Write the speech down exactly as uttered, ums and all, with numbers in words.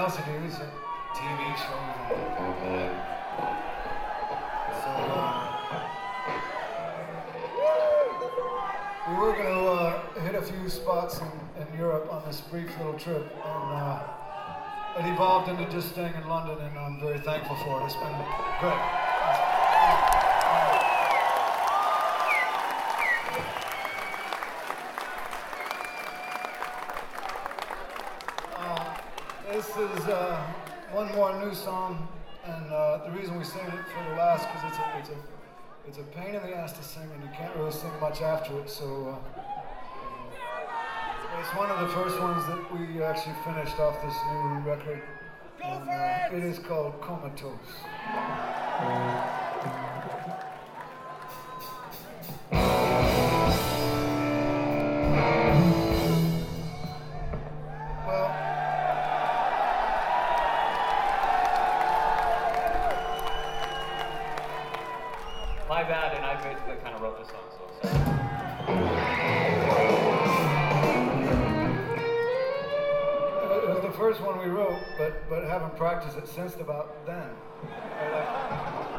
else he does, T V shows. And, so uh, we were going to uh, hit a few spots in, in Europe on this brief little trip, and uh, it evolved into just staying in London, and I'm very thankful for it. It's been great. Uh, this is uh, one more new song, and uh, the reason we sing it for the last, because it's a, it's a it's a pain in the ass to sing, and you can't really sing much after it. So uh, it's one of the first ones that we actually finished off this new record, and uh, it is called Comatose. My bad, and I basically kind of wrote this song, so sorry. It was the first one we wrote, but but haven't practiced it since about then.